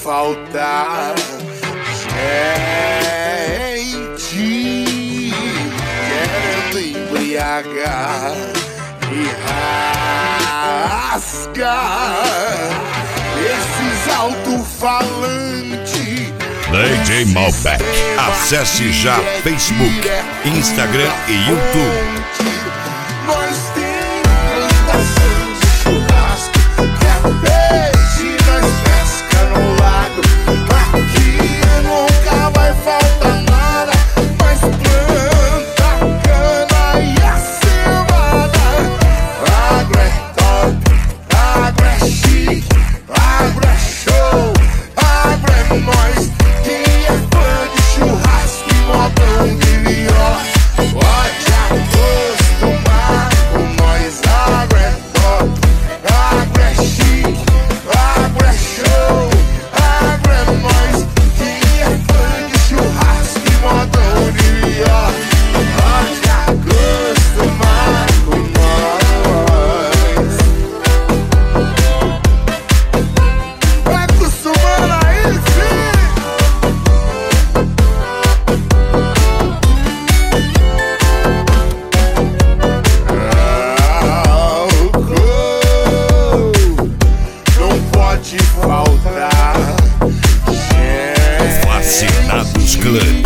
faltar. Gente querendo embriagar e rasgar esses alto-falantes. DJ Malbec. Acesse já Facebook, Instagram e YouTube. Nós temos plantação de churrasco, que é peixe, nós pesca no lago. Aqui nunca vai faltar nada, nós planta cana e a cevada. Agro é top, agro é chique, agro é show, agro é nós. Quem é fã de churrasco e modão de viola pode acostumar com nós. Agro é top, agro é chique, agro é show, agro é nós. Quem é fã de churrasco e modão de viola pode acostumar com nós. Vai acostumando aí, filho. Não pode faltar. Fascinados Clã.